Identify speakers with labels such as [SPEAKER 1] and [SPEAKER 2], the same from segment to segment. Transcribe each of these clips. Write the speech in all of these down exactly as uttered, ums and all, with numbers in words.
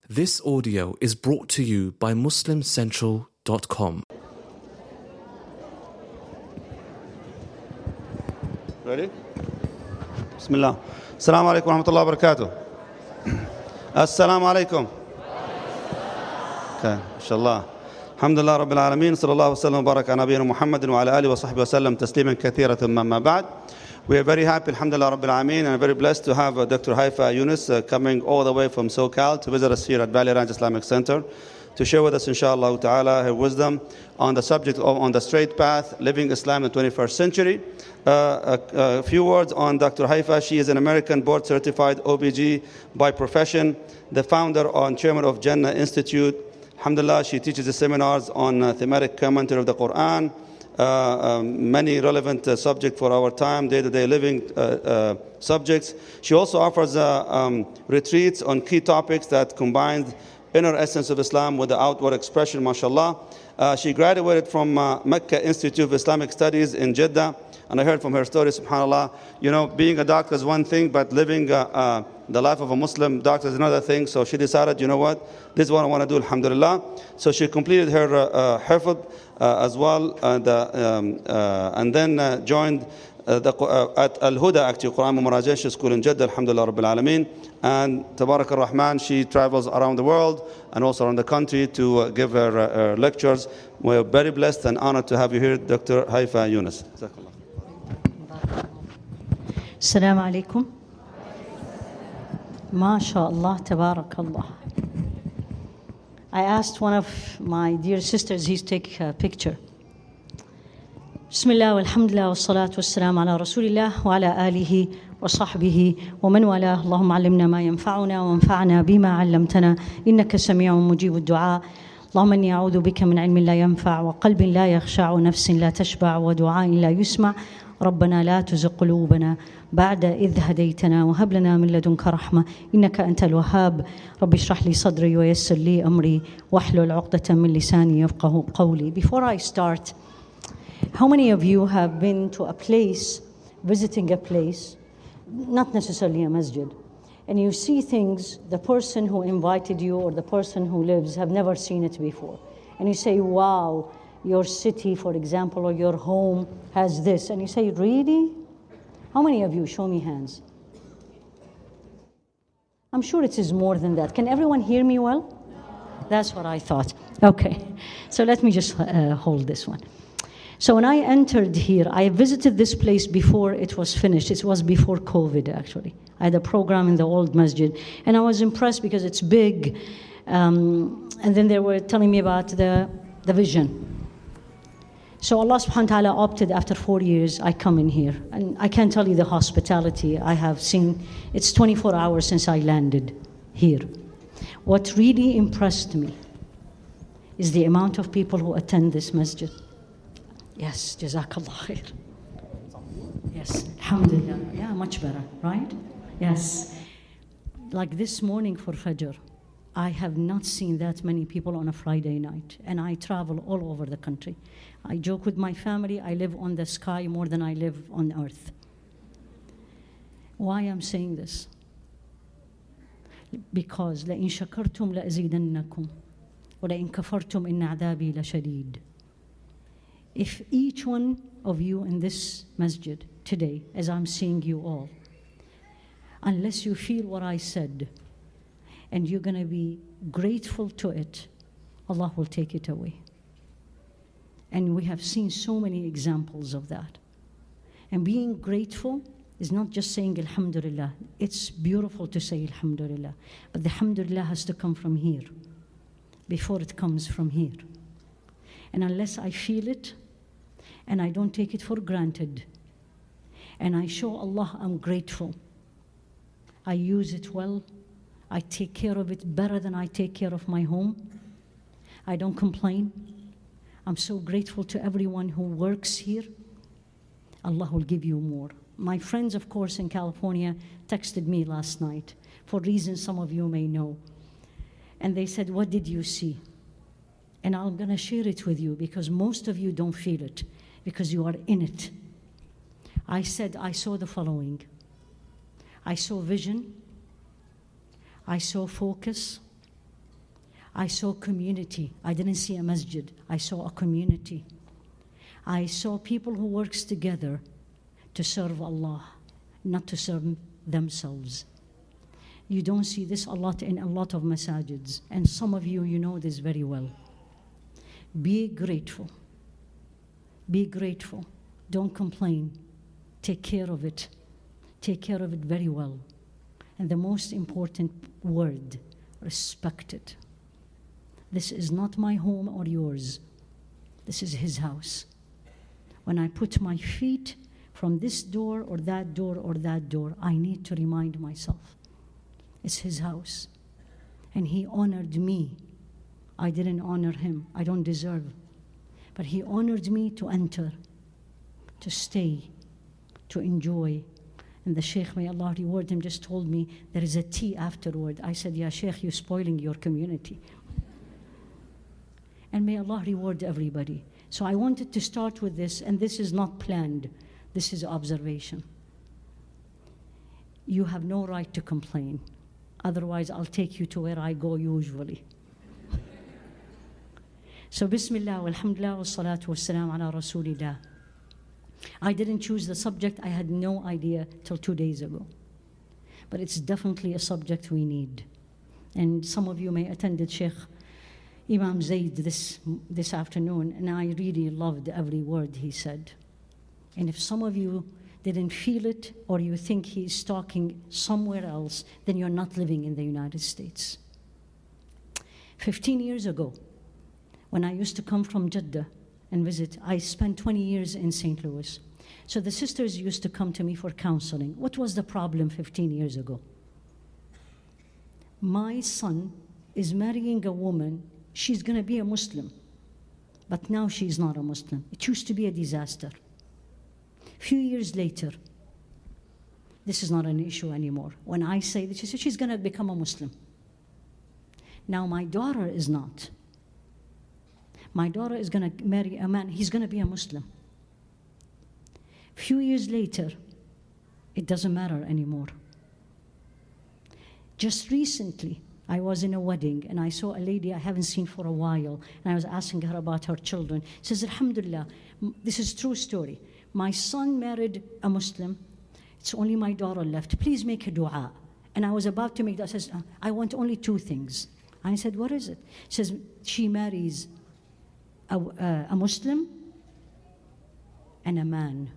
[SPEAKER 1] This audio is brought to you by Muslim Central dot com.
[SPEAKER 2] Ready? Bismillah. Assalamu alaikum wa rahmatullahi wa barakatuh. Assalamu alaikum. Okay, inshallah. Alhamdulillah Rabbil Alameen. Sallallahu wa sallam wa baraka ala nabiyyina Muhammadin wa ala alihi wa sahbihi wa sallam tasliman kathiratan mimma ba'd. We are very happy, Alhamdulillah Rabbil Alameen, and very blessed to have uh, Doctor Haifa Yunus uh, coming all the way from SoCal to visit us here at Valley Ranch Islamic Center to share with us, inshallah ta'ala, her wisdom on the subject of on the straight path, living Islam in the twenty-first century. Uh, a, a few words on Doctor Haifa. She is an American board certified O B G by profession, the founder and chairman of Jannah Institute. Alhamdulillah, she teaches the seminars on uh, thematic commentary of the Quran, uh, um, many relevant uh, subjects for our time, day-to-day living uh, uh, subjects. She also offers uh, um, retreats on key topics that combine inner essence of Islam with the outward expression, mashallah. Uh, she graduated from uh, Mecca Institute of Islamic Studies in Jeddah, and I heard from her story, subhanAllah, you know, being a doctor is one thing, but living uh, uh, the life of a Muslim doctor is another thing. So she decided, you know what, this is what I want to do, alhamdulillah. So she completed her uh, uh, hifd uh, as well, and, uh, um, uh, and then uh, joined uh, the, uh, at Al-Huda, actually, Quran Memorization School in Jeddah, alhamdulillah, Rabbil Alameen. And Tabarak ar-Rahman, she travels around the world and also around the country to uh, give her, uh, her lectures. We are very blessed and honored to have you here, Doctor Haifa Yunus.
[SPEAKER 3] Assalamu alaikum. MashaAllah, tabarakallah. I asked one of my dear sisters, he's take a picture. Bismillah, walhamdulillah, wassalatu wassalamu ala rasulillah, wa ala alihi wa sahbihi, wa man wala. Allahumma alimna ma yanfa'una, wa anfa'na bima 'allamtana, innaka sami'un mujibu ad-du'a. اللهم إني أعوذ بك من علم لا ينفع وقلب لا يخشع ونفس لا تشبع ودعاء لا يسمع ربنا لا تزغ قلوبنا بعد إذ هديتنا وهب لنا من لدنك رحمة إنك أنت الوهاب رب اشرح لي صدري ويسر لي أمري واحلل عقدة من لساني يفقه قولي. Before I start, how many of you have been to a place, visiting a place, not necessarily a masjid, and you see things the person who invited you or the person who lives have never seen it before, and you say, wow, your city, for example, or your home has this, and you say, really? How many of you? Show me hands. I'm sure it is more than that. Can everyone hear me well? That's what I thought. Okay, so let me just uh, hold this one. So when I entered here, I visited this place before it was finished. It was before COVID, actually. I had a program in the old masjid, and I was impressed because it's big. Um, and then they were telling me about the, the vision. So Allah subhanahu wa ta'ala opted, after four years, I come in here. And I can't tell you the hospitality I have seen. It's twenty-four hours since I landed here. What really impressed me is the amount of people who attend this masjid. Yes, Jazakallah khair. Yes, alhamdulillah. Yeah, much better, right? Yes. Like this morning for Fajr, I have not seen that many people on a Friday night, and I travel all over the country. I joke with my family, I live on the sky more than I live on earth. Why I'm saying this? Because لَإِن شَكَرْتُمْ لَأَزِيدَنَّكُمْ وَلَإِن كَفَرْتُمْ إِنَّ عَذَابِي لَشَدِيدٌ. If each one of you in this masjid today, as I'm seeing you all, unless you feel what I said, and you're going to be grateful to it, Allah will take it away. And we have seen so many examples of that. And being grateful is not just saying Alhamdulillah. It's beautiful to say Alhamdulillah, but the Alhamdulillah has to come from here before it comes from here. And unless I feel it, and I don't take it for granted, and I show Allah I'm grateful, I use it well, I take care of it better than I take care of my home, I don't complain, I'm so grateful to everyone who works here, Allah will give you more. My friends, of course, in California texted me last night for reasons some of you may know. And they said, what did you see? And I'm going to share it with you because most of you don't feel it because you are in it. I said, I saw the following. I saw vision. I saw focus. I saw community. I didn't see a masjid. I saw a community. I saw people who works together to serve Allah, not to serve themselves. You don't see this a lot in a lot of masajids, and some of you, you know this very well. Be grateful. Be grateful. Don't complain. Take care of it. Take care of it very well. And the most important word, respect it. This is not my home or yours. This is his house. When I put my feet from this door or that door or that door, I need to remind myself, it's his house. And he honored me. I didn't honor him. I don't deserve. But he honored me to enter, to stay, to enjoy. And the Sheikh, may Allah reward him, just told me there is a tea afterward. I said, yeah, Sheikh, you're spoiling your community. And may Allah reward everybody. So I wanted to start with this, and this is not planned. This is observation. You have no right to complain. Otherwise, I'll take you to where I go usually. So, Bismillah, walhamdulillah, wa salatu wa salam ala Rasulillah. I didn't choose the subject. I had no idea till two days ago. But it's definitely a subject we need. And some of you may attended Sheikh Imam Zaid this, this afternoon, and I really loved every word he said. And if some of you didn't feel it, or you think he's talking somewhere else, then you're not living in the United States. Fifteen years ago, when I used to come from Jeddah and visit, I spent twenty years in Saint Louis. So the sisters used to come to me for counseling. What was the problem fifteen years ago? My son is marrying a woman, she's going to be a Muslim, but now she's not a Muslim. It used to be a disaster. A few years later, this is not an issue anymore. When I say that, she said she's going to become a Muslim. Now my daughter is not. My daughter is going to marry a man, he's going to be a Muslim. A few years later, it doesn't matter anymore. Just recently, I was in a wedding, and I saw a lady I haven't seen for a while, and I was asking her about her children. She says, Alhamdulillah, this is a true story. My son married a Muslim. It's only my daughter left. Please make a dua. And I was about to make that. Says, I want only two things. I said, what is it? She says, she marries a, uh, a Muslim and a man.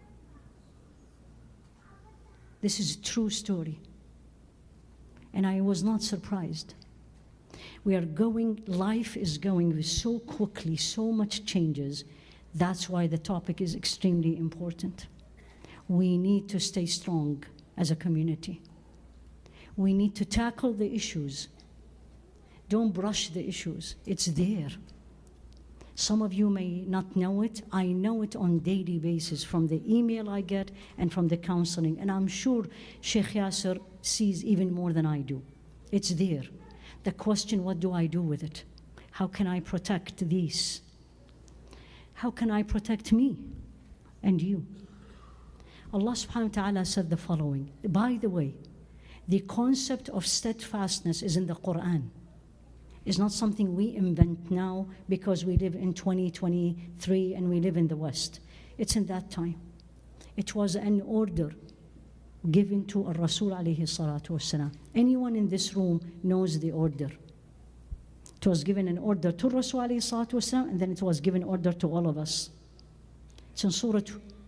[SPEAKER 3] This is a true story. And I was not surprised. We are going, life is going so quickly, so much changes. That's why the topic is extremely important. We need to stay strong as a community. We need to tackle the issues. Don't brush the issues. It's there. Some of you may not know it. I know it on a daily basis from the email I get and from the counseling. And I'm sure Sheikh Yasser sees even more than I do. It's there. The question, what do I do with it? How can I protect these? How can I protect me and you? Allah subhanahu wa ta'ala said the following. By the way, the concept of steadfastness is in the Quran. It's not something we invent now because we live in twenty twenty-three and we live in the West. It's in that time. It was an order given to a Rasul alayhi salatu wasalam. Anyone in this room knows the order. It was given an order to Rasul alayhi salatu wasalam, and then it was given order to all of us. It's in Surah,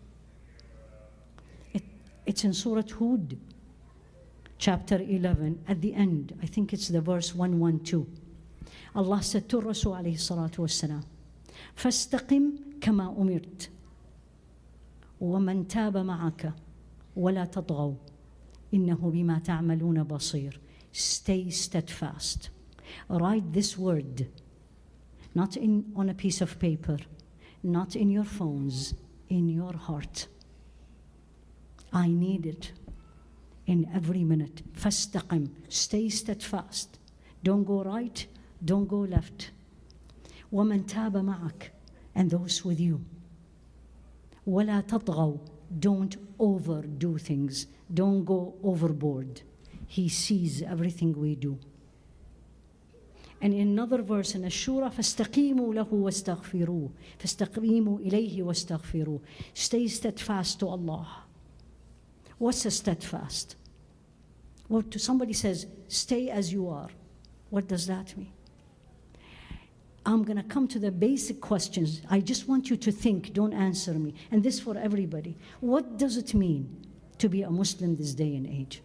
[SPEAKER 3] it, it's in Surah Hud, chapter eleven, at the end. I think it's the verse one twelve. Allah said to Rasul alayhi salatu wasalam, فَاسْتَقِمْ كَمَا أُمِرْتَ وَمَنْ تَابَ مَعَكَ وَلَا تَطْغَوْا إِنَّهُ بِمَا تَعْمَلُونَ بَصِيرٌ. Stay steadfast. Write this word, not in, on a piece of paper, not in your phones, in your heart. I need it in every minute. فَاسْتَقِمْ. Stay steadfast. Don't go right, don't go left. وَمَنْ تَابَ مَعَكَ. And those with you. وَلَا تَطْغَوْا. Don't overdo things. Don't go overboard. He sees everything we do. And in another verse in Ash-Shura, فَاسْتَقِيمُوا لَهُ وَاسْتَغْفِرُوهُ فَاسْتَقِيمُوا إِلَيْهِ وَاسْتَغْفِرُوهُ. Stay steadfast to Allah. What's a steadfast? Well, to somebody says, stay as you are. What does that mean? I'm going to come to the basic questions. I just want you to think, don't answer me. And this for everybody. What does it mean to be a Muslim this day and age?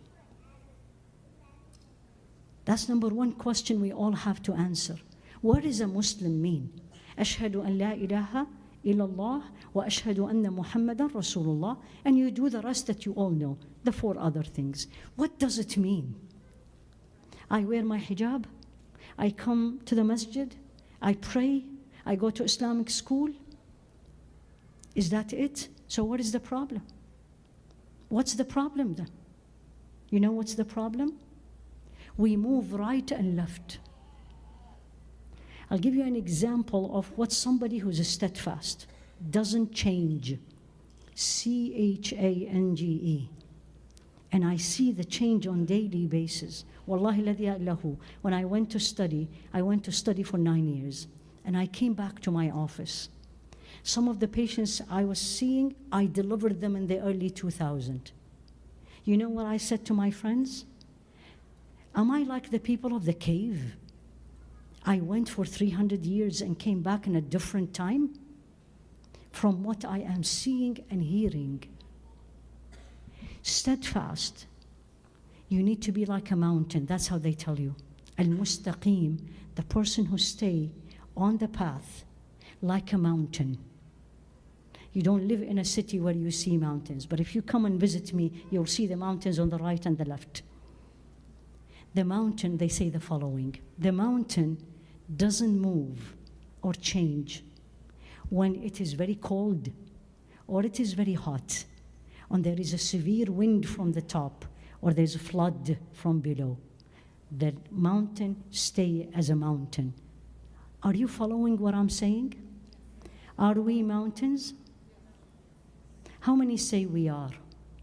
[SPEAKER 3] That's number one question we all have to answer. What does a Muslim mean? Ashhadu an la ilaha illallah wa ashhadu anna Muhammadan Rasulullah. And you do the rest that you all know, the four other things. What does it mean? I wear my hijab. I come to the masjid. I pray. I go to Islamic school. Is that it? So what is the problem? What's the problem then? You know what's the problem? We move right and left. I'll give you an example of what somebody who's steadfast doesn't change. C H A N G E. And I see the change on daily basis. Wallahi ladhi lahu. When I went to study, I went to study for nine years. And I came back to my office. Some of the patients I was seeing, I delivered them in the early two thousands. You know what I said to my friends? Am I like the people of the cave? I went for three hundred years and came back in a different time from what I am seeing and hearing. Steadfast. You need to be like a mountain. That's how they tell you. Al-Mustaqim, the person who stay on the path like a mountain. You don't live in a city where you see mountains, but if you come and visit me, you'll see the mountains on the right and the left. The mountain, they say the following. The mountain doesn't move or change when it is very cold or it is very hot, and there is a severe wind from the top or there's a flood from below. The mountain stay as a mountain. Are you following what I'm saying? Are we mountains? How many say we are?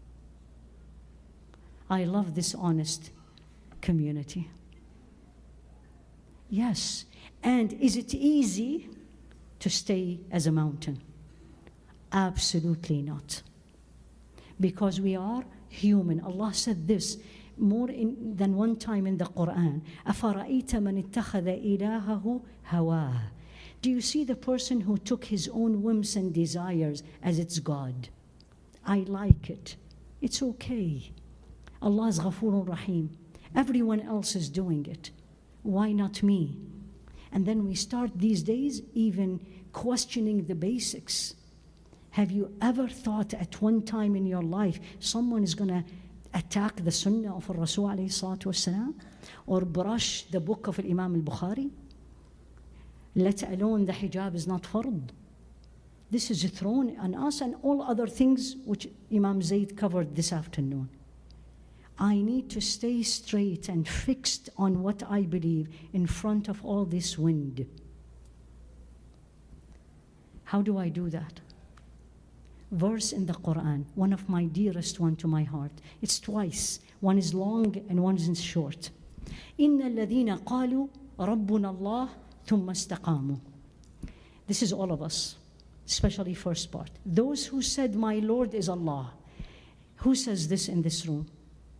[SPEAKER 3] I love this honest community. Yes. And is it easy to stay as a mountain? Absolutely not. Because we are human. Allah said this more in, than one time in the Quran. أَفَرَأَيْتَ مَنِ اتَّخَذَ إِلَهَهُ هَوَاهُ. Do you see the person who took his own whims and desires as its God? I like it. It's okay. Allah is Ghafurun Rahim. Everyone else is doing it. Why not me? And then we start these days even questioning the basics. Have you ever thought at one time in your life someone is going to attack the Sunnah of Rasul alayhi salatu wasalam or brush the book of Imam al-Bukhari? Let alone the hijab is not fard. This is thrown on us and all other things which Imam Zayd covered this afternoon. I need to stay straight and fixed on what I believe in front of all this wind. How do I do that? Verse in the Quran, one of my dearest one to my heart. It's twice. One is long and one is short. إِنَّ الَّذِينَ قَالُوا رَبُّنَا اللَّهُ ثُمَّ اسْتَقَامُوا. This is all of us, especially first part. Those who said, my Lord is Allah. Who says this in this room?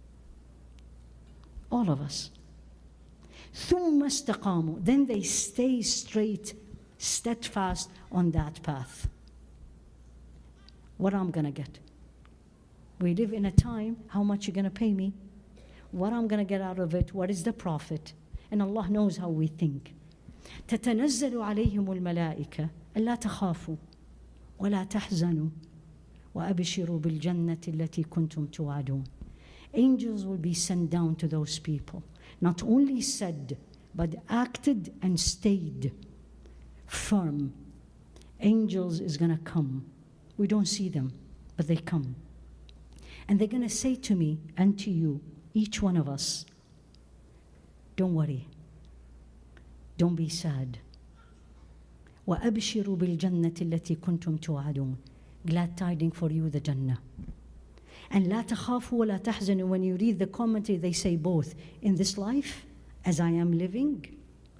[SPEAKER 3] All of us. ثُمَّ اسْتَقَامُوا. Then they stay straight, steadfast on that path. What I'm going to get? We live in a time, how much you're going to pay me? What I'm going to get out of it? What is the profit? And Allah knows how we think. تَتَنَزَّلُ عَلَيْهِمُ الْمَلَائِكَةُ أَلَّا تَخَافُوا وَلَا تَحْزَنُوا وَأَبْشِرُوا بِالْجَنَّةِ الَّتِي كُنْتُمْ تُوعَدُونَ. Angels will be sent down to those people. Not only said, but acted and stayed firm. Angels is going to come. We don't see them, but they come. And they're going to say to me and to you, each one of us, don't worry. Don't be sad. وَأَبْشِرُوا بِالْجَنَّةِ الَّتِي كُنْتُمْ تُوعَدُونَ. Glad tidings for you, the Jannah. And لَا تَخَافُوا وَلَا تَحْزَنُوا. When you read the commentary, they say both. In this life, as I am living,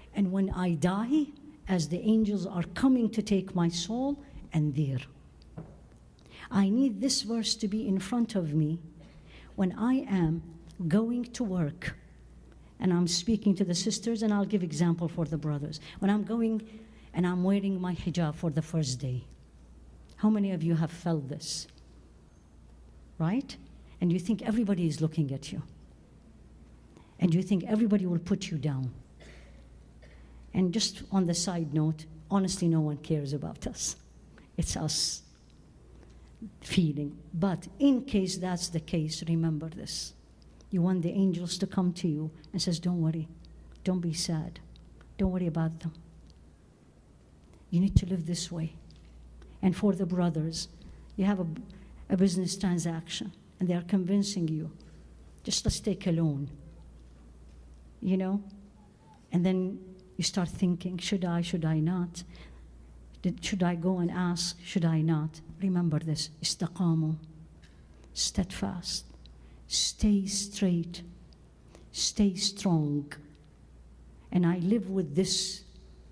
[SPEAKER 3] And when I die, as the angels are coming to take my soul, and there. I need this verse to be in front of me when I am going to work. And I'm speaking to the sisters, and I'll give example for the brothers. When I'm going and I'm wearing my hijab for the first day. How many of you have felt this? Right? And you think everybody is looking at you. And you think everybody will put you down. And just on the side note, honestly, no one cares about us. It's us feeling. But in case that's the case, remember this. You want the angels to come to you and says, don't worry, don't be sad, don't worry about them. You need to live this way. And for the brothers, you have a, a business transaction and they are convincing you, just let's take a loan, you know? And then you start thinking, should I, should I not? Did, should I go and ask, should I not? Remember this, istaqamu, steadfast, stay straight, stay strong. And I live with this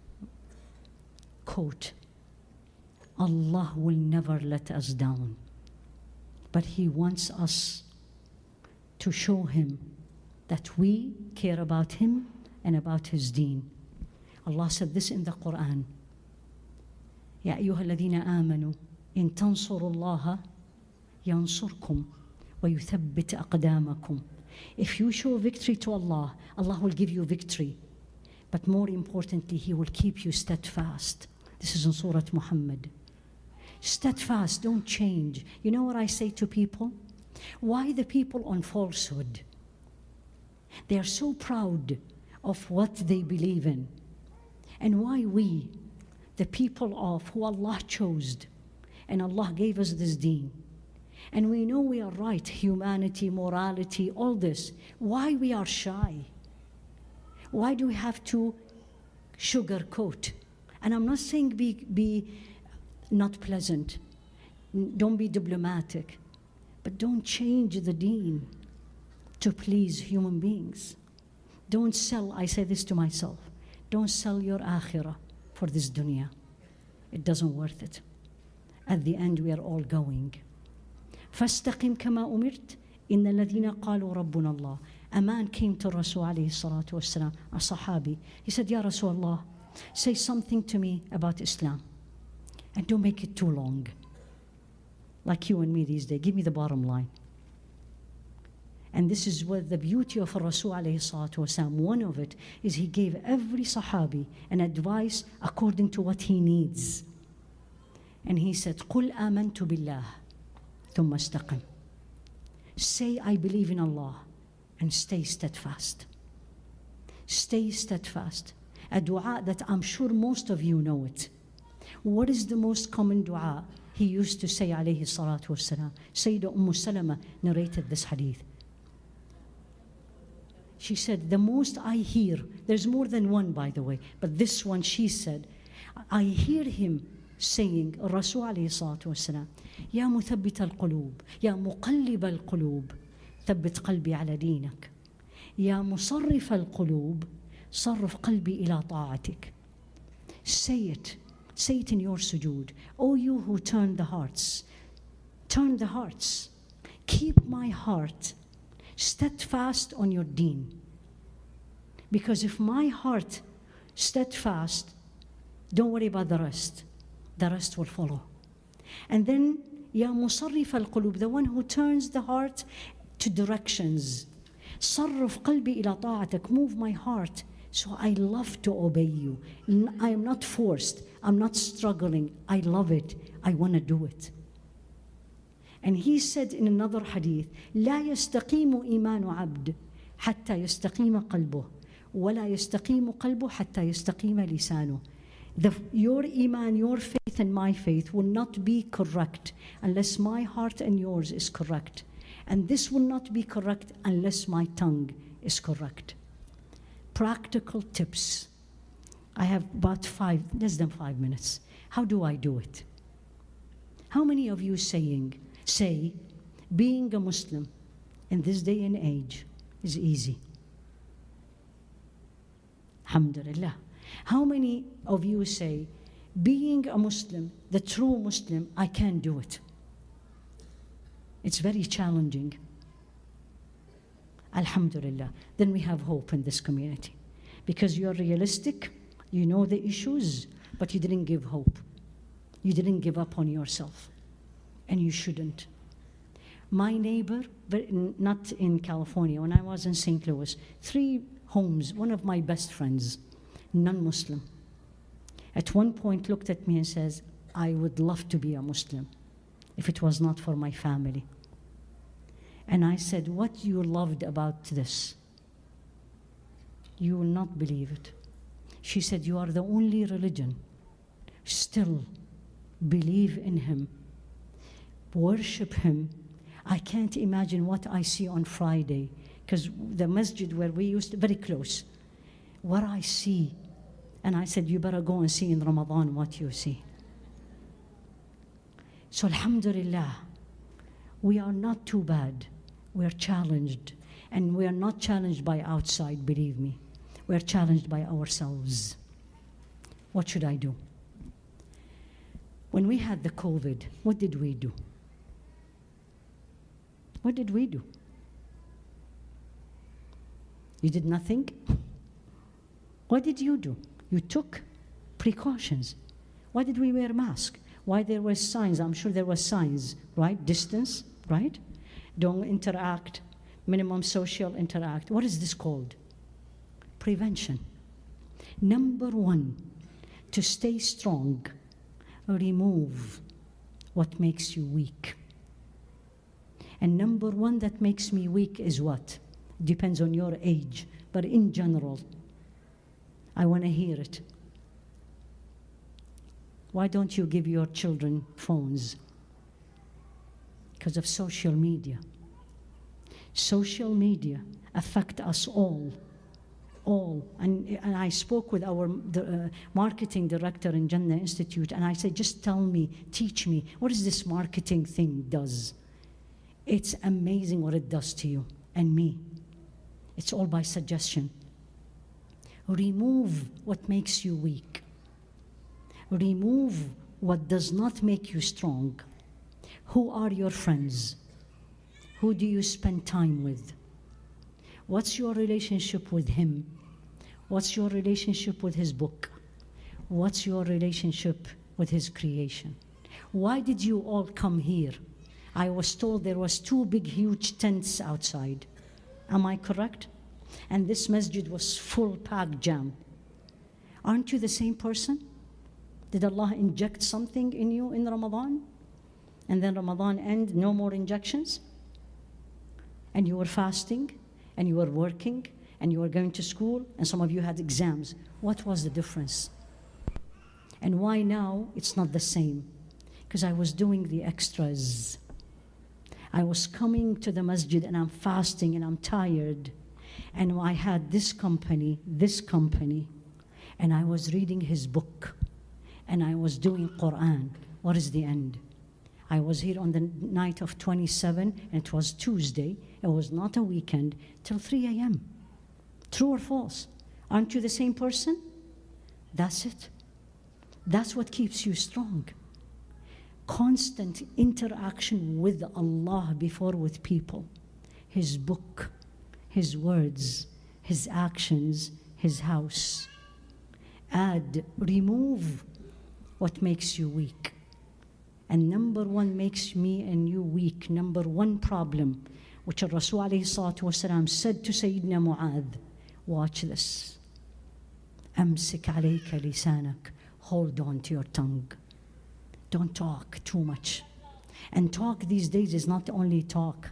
[SPEAKER 3] quote, Allah will never let us down, but He wants us to show Him that we care about Him and about His deen. Allah said this in the Quran, يا أيها الذين آمنوا إن تنصروا الله ينصركم ويثبت أقدامكم. If you show victory to Allah, Allah will give you victory. But more importantly, He will keep you steadfast. This is in Surah Muhammad. Steadfast, don't change. You know what I say to people? Why the people on falsehood? They are so proud of what they believe in. And why we, the people of who Allah chose, and Allah gave us this deen, and we know we are right, humanity, morality, all this, why we are shy? Why do we have to sugarcoat? And I'm not saying be, be not pleasant, don't be diplomatic, but don't change the deen to please human beings. Don't sell, I say this to myself, don't sell your akhirah for this dunya. It doesn't worth it. At the end, we are all going. فَاسْتَقِمْ كَمَا أُمِرْتَ إِنَّ الَّذِينَ قَالُوا رَبُّنَا اللَّهِ. A man came to Rasul alayhi salatu wasalam, a Sahabi. He said, Ya Rasulullah, say something to me about Islam. And don't make it too long. Like you and me these days. Give me the bottom line. And this is what the beauty of Rasul alayhi salatu wasalam. One of it is he gave every Sahabi an advice according to what he needs. And he said, قُلْ آمَنْتُ بِاللَّهِ ثُمَّ اسْتَقِمْ. Say, I believe in Allah, and stay steadfast. Stay steadfast. A dua that I'm sure most of you know it. What is the most common dua he used to say, alayhi salatu wasalam? Sayyidah Umm Salama narrated this hadith. She said, the most I hear, there's more than one, by the way, but this one she said, I hear him saying, Rasul alayhi salatu wasalam, Ya muthabbit al-qulub, Ya muqallib al-qulub, thabbit qalbi ala dinak. Ya musarrif al-qulub, sarrif qalbi ila ta'atik. Say it, say it in your sujood. O you who turn the hearts, turn the hearts. Keep my heart steadfast on your deen. Because if my heart steadfast, don't worry about the rest. The rest will follow. And then, Ya musarrif al-qulub, the one who turns the heart to directions. Sarrif qalbi ila ta'atak, move my heart so I love to obey you. I am not forced. I'm not struggling. I love it. I want to do it. And he said in another hadith, لا يستقيم إيمان عبد حتى يستقيم قلبه ولا يستقيم قلبه حتى يستقيم لسانه. The, your iman, your faith and my faith will not be correct unless my heart and yours is correct. And this will not be correct unless my tongue is correct. Practical tips. I have about five, less than five minutes. How do I do it? How many of you saying, say, being a Muslim in this day and age is easy? Alhamdulillah. How many of you say, being a Muslim, the true Muslim, I can't do it? It's very challenging. Alhamdulillah. Then we have hope in this community. Because you're realistic, you know the issues, but you didn't give hope. You didn't give up on yourself. And you shouldn't. My neighbor, but not in California, when I was in Saint Louis, three homes, one of my best friends, non-Muslim, at one point looked at me and says, I would love to be a Muslim if it was not for my family. And I said, what you loved about this? You will not believe it. She said, you are the only religion. Still believe in him. Worship him. I can't imagine what I see on Friday, because the masjid where we used to, very close, what I see. And I said, you better go and see in Ramadan what you see. So alhamdulillah, we are not too bad. We're challenged. And we are not challenged by outside, believe me. We're challenged by ourselves. What should I do? When we had the COVID, what did we do? What did we do? You did nothing? What did you do? You took precautions. Why did we wear masks? Why there were signs? I'm sure there were signs, right? Distance, right? Don't interact. Minimum social interact. What is this called? Prevention. Number one, to stay strong, remove what makes you weak. And number one that makes me weak is what? Depends on your age, but in general, I want to hear it. Why don't you give your children phones? Because of social media. Social media affect us all, all. And, and I spoke with our the, uh, marketing director in Jannah Institute, and I said, just tell me, teach me, what is this marketing thing does? It's amazing what it does to you and me. It's all by suggestion. Remove what makes you weak. Remove what does not make you strong. Who are your friends? Who do you spend time with? What's your relationship with him? What's your relationship with his book? What's your relationship with his creation? Why did you all come here? I was told there was two big, huge tents outside. Am I correct? And this masjid was full, packed, jam. Aren't you the same person? Did Allah inject something in you in Ramadan? And then Ramadan end, no more injections? And you were fasting, and you were working, and you were going to school, and some of you had exams. What was the difference? And why now it's not the same? Because I was doing the extras. I was coming to the masjid and I'm fasting and I'm tired. And I had this company, this company, and I was reading his book. And I was doing Quran. What is the end? I was here on the night of twenty-seven, and it was Tuesday. It was not a weekend, till three a m True or false? Aren't you the same person? That's it. That's what keeps you strong. Constant interaction with Allah before with people. His book, his words, his actions, his house. Add, remove what makes you weak. And number one makes me and you weak. Number one problem, which Rasul alayhi salatu wasalam said to Sayyidina Mu'adh, watch this. Amsik alayka lisanak. Hold on to your tongue. Don't talk too much. And talk these days is not only talk.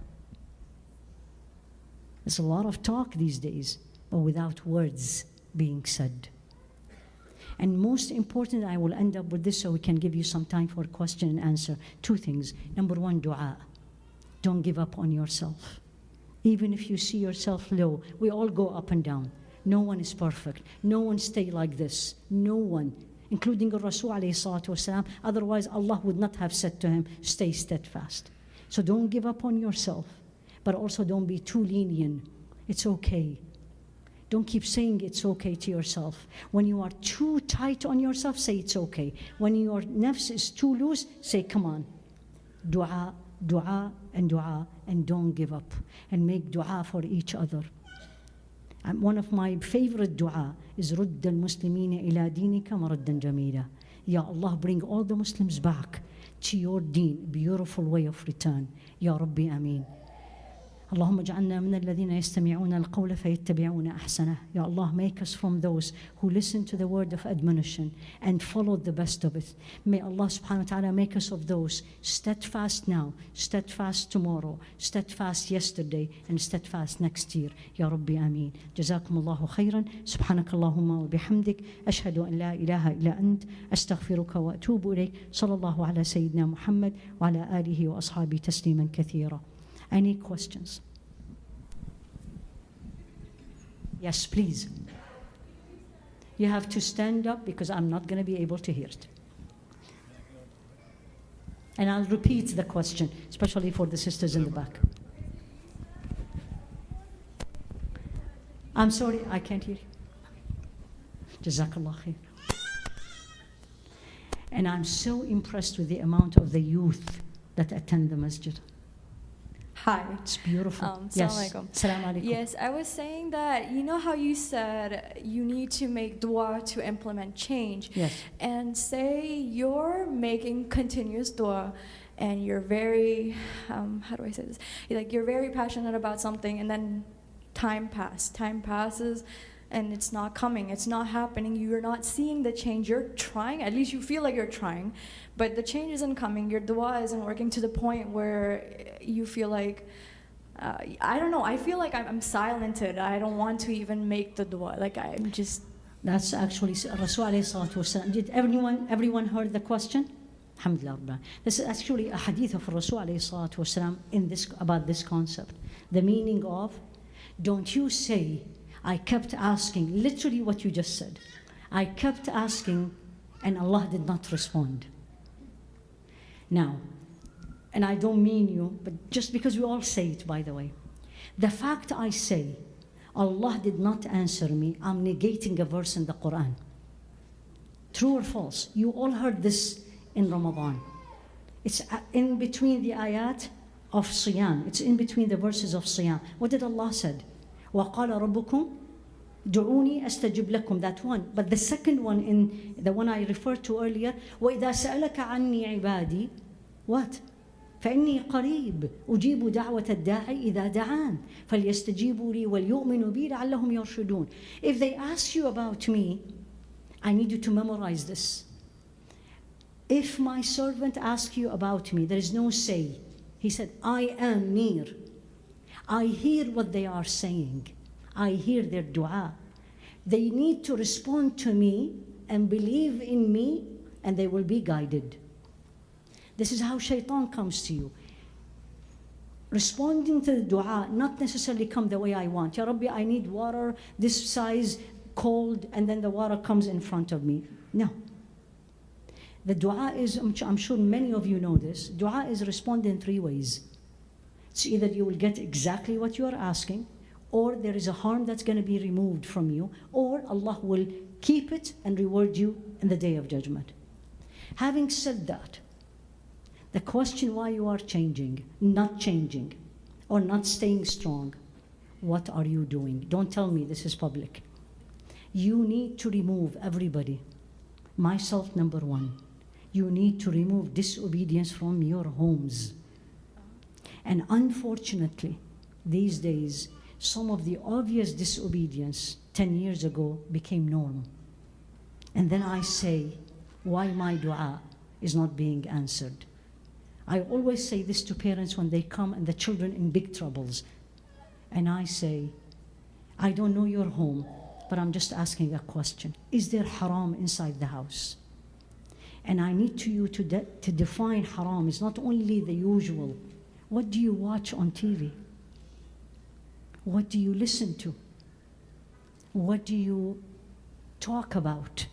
[SPEAKER 3] There's a lot of talk these days, but without words being said. And most important, I will end up with this so we can give you some time for question and answer. Two things. Number one, dua. Don't give up on yourself. Even if you see yourself low, we all go up and down. No one is perfect. No one stay like this. No one, including Rasul alayhi salatu wasalam. Otherwise, Allah would not have said to him, stay steadfast. So don't give up on yourself, but also don't be too lenient. It's okay. Don't keep saying it's okay to yourself. When you are too tight on yourself, say it's okay. When your nafs is too loose, say, come on. Dua, dua, and dua, and don't give up. And make dua for each other. And one of my favorite dua is رُدَّ الْمُسْلِمِينَ إِلَى دِينِكَ مَرَدًّا جَمِيلًا. Ya Allah, bring all the Muslims back to your deen, beautiful way of return. Ya Rabbi, Ameen. اللهم اجعلنا من الذين يستمعون القول فيتبعون أحسنه. Ya Allah, make us from those who listen to the word of admonition and follow the best of it. May Allah subhanahu wa ta'ala make us of those steadfast now, steadfast tomorrow, steadfast yesterday, and steadfast next year. Ya Rabbi, Ameen. جزاكم الله خيرا. سبحانك اللهم وبحمدك أشهد أن لا إله إلا أنت أستغفرك وأتوب إليك. صلى الله على سيدنا محمد وعلى آله وأصحابه تسليما كثيرا. Any questions? Yes, please. You have to stand up because I'm not going to be able to hear it. And I'll repeat the question, especially for the sisters in the back. I'm sorry, I can't hear you. Jazakallah khair. And I'm so impressed with the amount of the youth that attend the masjid.
[SPEAKER 4] Hi.
[SPEAKER 3] It's beautiful.
[SPEAKER 4] Um,
[SPEAKER 3] yes.
[SPEAKER 4] Assalamu alaikum.
[SPEAKER 3] Assalamu alaikum.
[SPEAKER 4] Yes, I was saying that, you know how you said you need to make dua to implement change?
[SPEAKER 3] Yes.
[SPEAKER 4] And say you're making continuous dua and you're very, um, how do I say this? Like you're very passionate about something and then time passes. Time passes and it's not coming. It's not happening. You're not seeing the change. You're trying. At least you feel like you're trying. But the change isn't coming. Your dua isn't working to the point where you feel like, uh, I don't know, I feel like I'm, I'm silented. I don't want to even make the dua. Like I'm just...
[SPEAKER 3] That's actually Rasul alayhi salatu wasalam. Did everyone, everyone heard the question? Alhamdulillah. This is actually a hadith of Rasul alayhi salatu wasalam in this, about this concept. The meaning of, don't you say, I kept asking, literally what you just said. I kept asking and Allah did not respond. Now, and I don't mean you, but just because we all say it, by the way. The fact I say, Allah did not answer me, I'm negating a verse in the Quran. True or false? You all heard this in Ramadan. It's in between the ayat of Siyam. It's in between the verses of Siyam. What did Allah said? وَقَالَ رَبُّكُمْ دعوني أستجب لكم, that one. But the second one, in the one I referred to earlier, وإذا سألك عني عبادي, what? فإني قريب أجيب دعوة الداعي إذا دعان فليستجيبوا لي وليؤمنوا بي لعلهم يرشدون. If they ask you about me, I need you to memorize this. If my servant asks you about me, there is no say. He said, I am near. I hear what they are saying. I hear their dua. They need to respond to me and believe in me, and they will be guided. This is how shaitan comes to you. Responding to the dua, not necessarily come the way I want. Ya Rabbi, I need water this size, cold, and then the water comes in front of me. No. The dua is, I'm sure many of you know this, dua is responded in three ways. It's either you will get exactly what you are asking, or there is a harm that's going to be removed from you, or Allah will keep it and reward you in the day of judgment. Having said that, the question why you are changing, not changing, or not staying strong, what are you doing? Don't tell me this is public. You need to remove everybody. Myself, number one. You need to remove disobedience from your homes. And unfortunately, these days, some of the obvious disobedience ten years ago became norm. And then I say, why my dua is not being answered? I always say this to parents when they come and the children in big troubles. And I say, I don't know your home, but I'm just asking a question. Is there haram inside the house? And I need to you to, de to define haram. It's not only the usual. What do you watch on T V? What do you listen to? What do you talk about?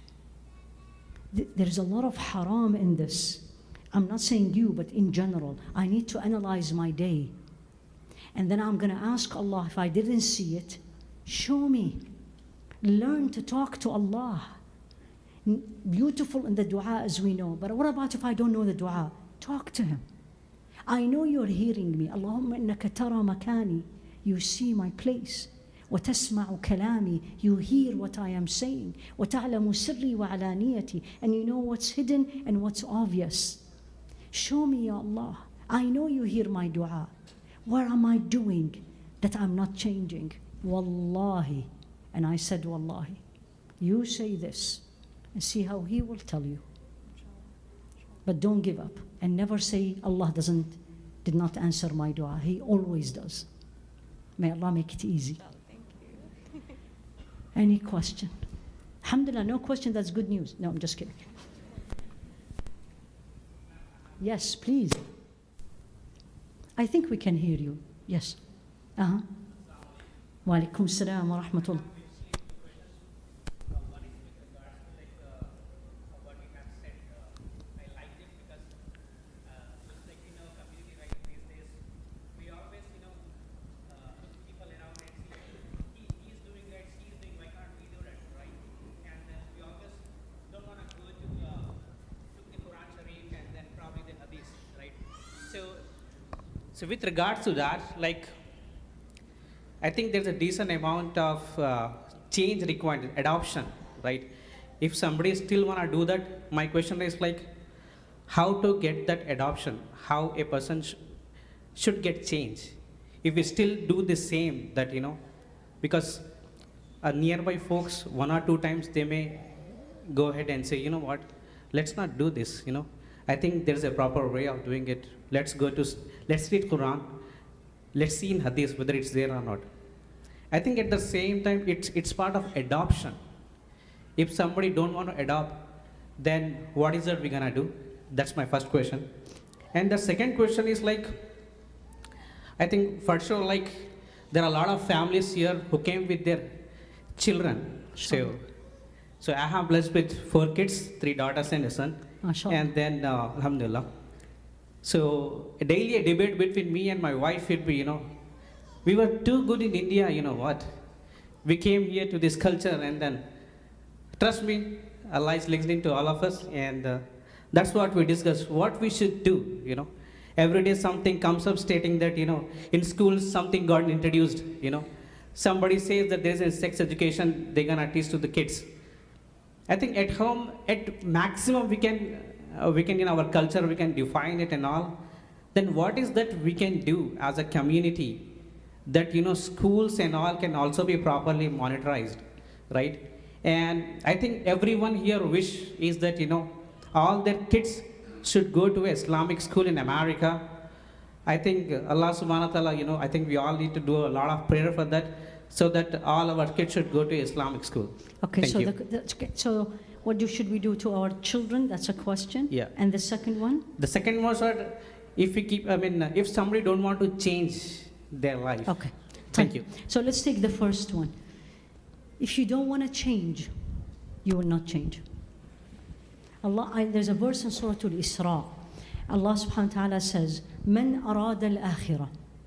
[SPEAKER 3] Th there's a lot of haram in this. I'm not saying you, but in general. I need to analyze my day. And then I'm going to ask Allah, if I didn't see it, show me. Learn to talk to Allah. N- Beautiful in the dua as we know. But what about if I don't know the dua? Talk to Him. I know you're hearing me. Allahumma innaka tara makani. You see my place. وتسمع كلامي. You hear what I am saying. وتعلم سري وعلانيتي. And you know what's hidden and what's obvious. Show me, Ya Allah. I know you hear my dua. What am I doing that I'm not changing? Wallahi. And I said, Wallahi. You say this and see how He will tell you. But don't give up and never say Allah doesn't, did not answer my dua. He always does. May Allah make it easy. Any question? Alhamdulillah, no question, that's good news. No, I'm just kidding. Yes, please. I think we can hear you. Yes. Uh-huh. Wa alaikum salam wa rahmatullah.
[SPEAKER 5] So with regards to that, like, I think there's a decent amount of uh, change required, adoption, right? If somebody still want to do that, my question is like, how to get that adoption? How a person sh- should get change? If we still do the same, that, you know, because uh, nearby folks, one or two times, they may go ahead and say, you know what, let's not do this, you know. I think there's a proper way of doing it. Let's go to, let's read Quran. Let's see in Hadith whether it's there or not. I think at the same time, it's, it's part of adoption. If somebody don't want to adopt, then what is it we're gonna do? That's my first question. And the second question is like, I think for sure, like, there are a lot of families here who came with their children. So, so I have blessed with four kids, three daughters and a son.
[SPEAKER 3] Mashallah.
[SPEAKER 5] And then, uh, alhamdulillah. So, a daily a debate between me and my wife would be, you know, we were too good in India, you know what? We came here to this culture, and then, trust me, Allah is listening to all of us, and uh, that's what we discuss, what we should do, you know. Every day something comes up stating that, you know, in schools something got introduced, you know. Somebody says that there's a sex education they're gonna teach to the kids. I think at home, at maximum we can, uh, we can in our culture, we can define it and all. Then what is that we can do as a community that, you know, schools and all can also be properly monitorized, right? And I think everyone here wish is that, you know, all their kids should go to Islamic school in America. I think Allah subhanahu wa ta'ala, you know, I think we all need to do a lot of prayer for that, so that all our kids should go to Islamic school.
[SPEAKER 3] Okay,
[SPEAKER 5] Thank
[SPEAKER 3] so
[SPEAKER 5] you.
[SPEAKER 3] the, the, so what do, should we do to our children? That's a question.
[SPEAKER 5] Yeah.
[SPEAKER 3] And the second one?
[SPEAKER 5] The second was that if we keep, I mean, if somebody don't want to change their life.
[SPEAKER 3] Okay.
[SPEAKER 5] Thank you.
[SPEAKER 3] So let's take the first one. If you don't want to change, you will not change. Allah, I, there's a verse in Surah Al-Isra. Allah subhanahu wa ta'ala says, من أراد الآخرة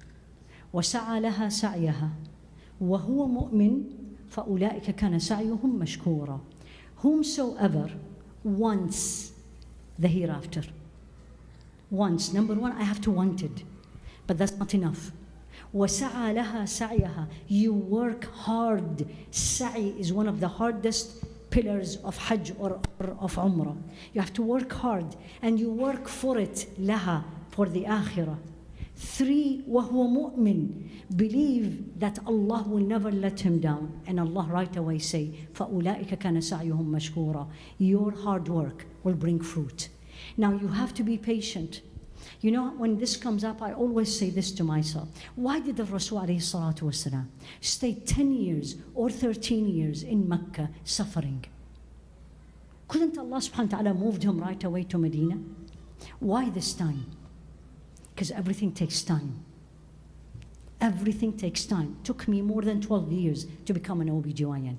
[SPEAKER 3] وسعى لها سعيها وهو مؤمن فأولئك كان سعيهم مشكورا. Whomsoever wants the hereafter. Wants. Number one, I have to want it. But that's not enough. وَسَعَى لَهَا سَعْيَهَا. You work hard. Sa'i is one of the hardest pillars of Hajj or, or of Umrah. You have to work hard. And you work for it. لَهَا. For the Akhirah. Three, وَهُوَ مُؤْمِن. Believe that Allah will never let him down. And Allah right away say, فَأُولَٰئِكَ كَانَ سَعْيُهُمْ مَشْكُورًا. Your hard work will bring fruit. Now you have to be patient. You know, when this comes up, I always say this to myself. Why did the Rasul alayhi salatu wasalam stay ten years or thirteen years in Mecca suffering? Couldn't Allah subhanahu wa ta'ala moved him right away to Medina? Why this time? Because everything takes time. Everything takes time. Took me more than twelve years to become an O B G Y N.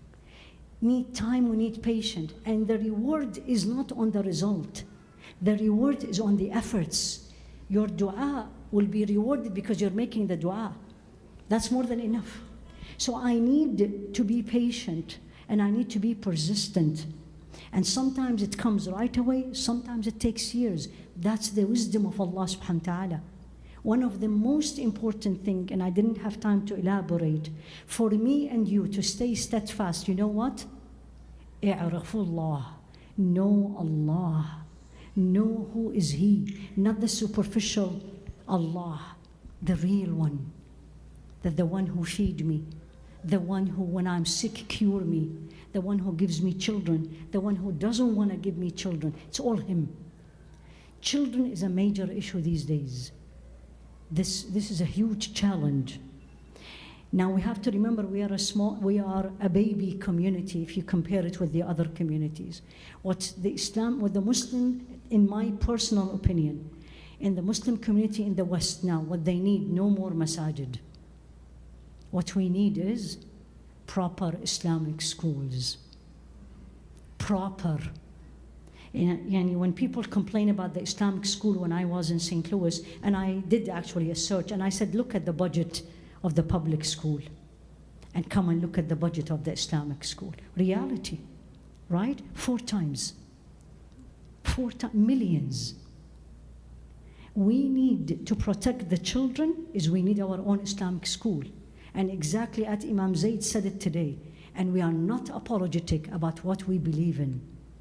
[SPEAKER 3] Need time, we need patience. And the reward is not on the result. The reward is on the efforts. Your dua will be rewarded because you're making the dua. That's more than enough. So I need to be patient and I need to be persistent. And sometimes it comes right away, sometimes it takes years. That's the wisdom of Allah subhanahu wa ta'ala. One of the most important things, and I didn't have time to elaborate, for me and you to stay steadfast, you know what? I'rafullah. Know Allah. Know who is He, not the superficial Allah, the real one, that the one who feed me, the one who when I'm sick cure me, the one who gives me children, the one who doesn't want to give me children. It's all Him. Children is a major issue these days. This, this is a huge challenge. Now we have to remember we are a small, we are a baby community if you compare it with the other communities. What the Islam, what the Muslim, in my personal opinion, in the Muslim community in the West now, what they need, no more masajid. What we need is proper Islamic schools. Proper. Yani when people complain about the Islamic school when I was in Saint Louis, and I did actually a search, and I said, look at the budget of the public school, and come and look at the budget of the Islamic school. Reality, right? Four times. Four times, millions. We need to protect the children, is we need our own Islamic school. And exactly as Imam Zaid said it today, and we are not apologetic about what we believe in.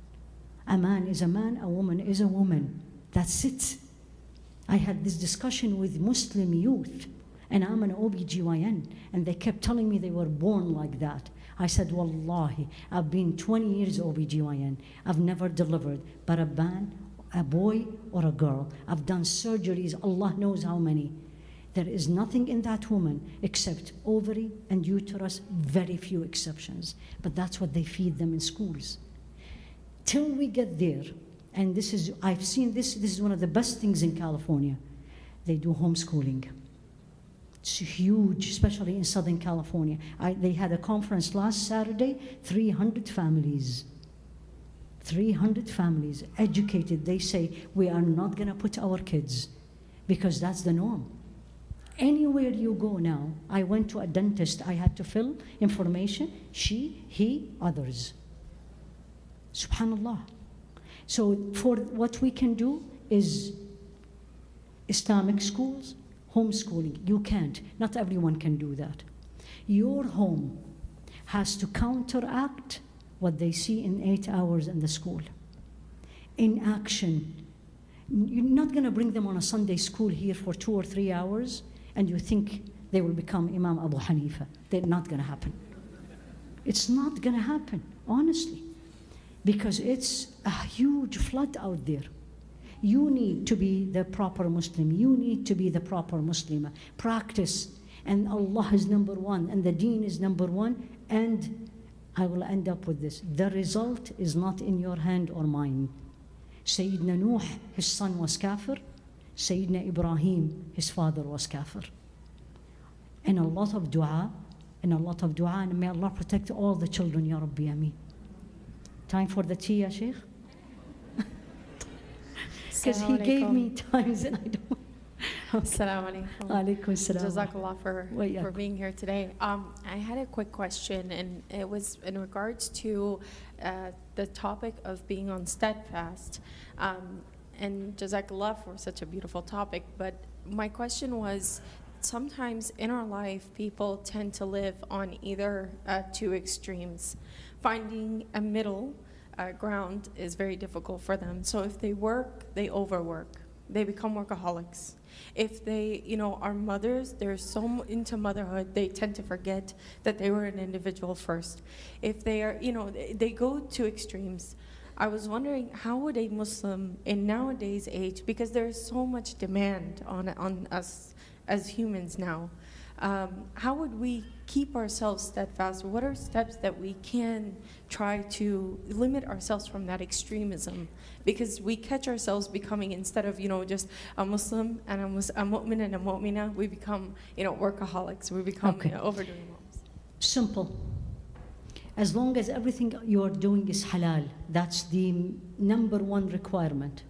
[SPEAKER 3] A man is a man, a woman is a woman. That's it. I had this discussion with Muslim youth, and I'm an O B G Y N, and they kept telling me they were born like that. I said, Wallahi, I've been twenty years O B G Y N. I've never delivered, but a man, a boy or a girl. I've done surgeries, Allah knows how many. There is nothing in that woman except ovary and uterus, very few exceptions. But that's what they feed them in schools. Till we get there, and this is, I've seen this, this is one of the best things in California. They do homeschooling. It's huge, especially in Southern California. I, they had a conference last Saturday, three hundred families. three hundred families, educated. They say, we are not gonna put our kids, because that's the norm. Anywhere you go now, I went to a dentist, I had to fill information, she, he, others. Subhanallah. So for what we can do is Islamic schools, homeschooling. You can't. Not everyone can do that. Your home has to counteract what they see in eight hours in the school. In action. You're not going to bring them on a Sunday school here for two or three hours and you think they will become Imam Abu Hanifa. They're not going to happen. It's not going to happen, honestly, because it's a huge flood out there. You need to be the proper Muslim. You need to be the proper Muslimah. Practice. And Allah is number one. And the deen is number one. And I will end up with this. The result is not in your hand or mine. Sayyidina Nuh, his son was kafir. Sayyidina Ibrahim, his father was kafir. And a lot of dua. And a lot of dua. And may Allah protect all the children, Ya Rabbi Ameen. Time for the tea, Ya Sheikh? Because he gave me times and I don't. Okay.
[SPEAKER 6] Assalamu alaikum.
[SPEAKER 3] Alaikum salam.
[SPEAKER 6] Jazakallah for, for being here today. Um, I had a quick question, and it was in regards to uh, the topic of being on steadfast. Um, and Jazakallah for such a beautiful topic. But my question was, sometimes in our life, people tend to live on either uh, two extremes. Finding a middle Uh, ground is very difficult for them. So if they work, they overwork. They become workaholics. If they, you know, are mothers, they're so into motherhood, they tend to forget that they were an individual first. If they are, you know, they, they go to extremes. I was wondering, how would a Muslim in nowadays age, because there's so much demand on, on us as humans now, um, how would we keep ourselves steadfast? What are steps that we can try to limit ourselves from that extremism? Because we catch ourselves becoming, instead of, you know, just a Muslim and a, mus- a mu'min and a mu'mina, we become, you know, workaholics. We become okay. you know, overdoing moms.
[SPEAKER 3] Simple. As long as everything you are doing is halal, that's the number one requirement.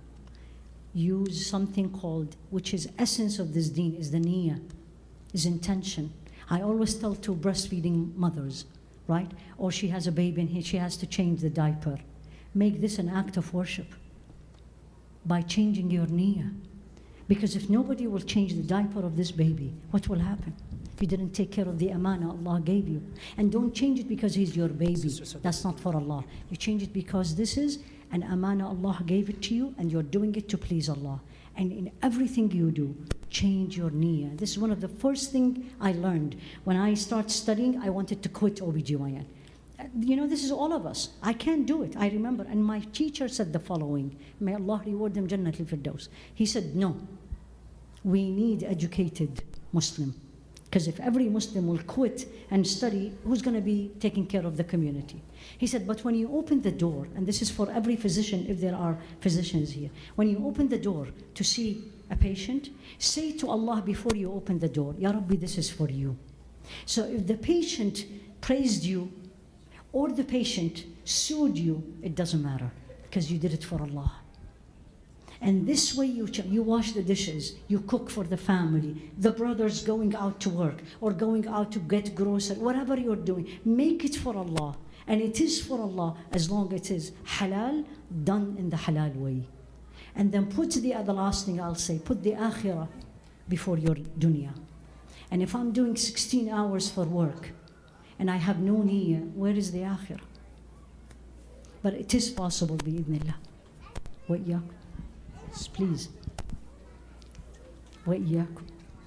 [SPEAKER 3] Use something called, which is essence of this deen, is the niyyah, is intention. I always tell to breastfeeding mothers, right? Or she has a baby and she has to change the diaper. Make this an act of worship by changing your niyyah. Because if nobody will change the diaper of this baby, what will happen? You didn't take care of the amana Allah gave you. And don't change it because he's your baby. That's not for Allah. You change it because this is an amana Allah gave it to you and you're doing it to please Allah. And in everything you do, change your niyyah. This is one of the first things I learned. When I started studying, I wanted to quit O B G Y N. You know, this is all of us. I can't do it. I remember. And my teacher said the following. May Allah reward them Jannat al-Firdaus. He said, no. We need educated Muslim. Because if every Muslim will quit and study, who's going to be taking care of the community? He said, but when you open the door, and this is for every physician, if there are physicians here, when you open the door to see a patient, say to Allah before you open the door, Ya Rabbi, this is for you. So if the patient praised you, or the patient sued you, it doesn't matter, because you did it for Allah. And this way you, you wash the dishes, you cook for the family, the brothers going out to work, or going out to get groceries, whatever you're doing, make it for Allah. And it is for Allah as long as it is halal, done in the halal way. And then put the other last thing I'll say, put the akhirah before your dunya. And if I'm doing sixteen hours for work, and I have no niyyah, where is the akhirah? But it is possible, bi'idhnillah. وإياكم. Please. وإياكم.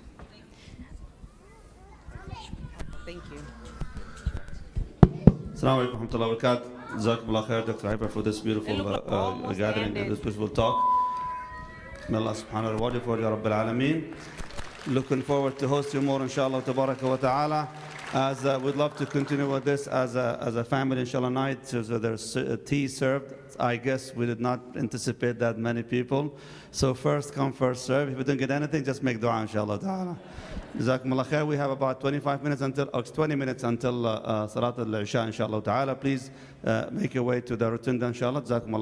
[SPEAKER 7] Thank you.
[SPEAKER 2] Assalamu alaikum wa rahmatullahi wa barakatuh. Jazakumullah khair, Doctor Haifa, for this beautiful uh, uh, gathering and this beautiful talk. May Allah subhanahu wa ta'ala reward you for Ya Rabbil Alameen. Looking forward to host you more, inshallah, tabaraka wa ta'ala. As uh, we'd love to continue with this as a, as a family, inshallah, night. So there's uh, tea served. I guess we did not anticipate that many people. So first come, first serve. If we didn't get anything, just make dua, inshallah ta'ala. Jazakumullah khair. We have about twenty-five minutes until, or twenty minutes until uh, uh, Salat al-Isha, inshallah ta'ala. Please uh, make your way to the rotunda, inshallah. Jazakumullah.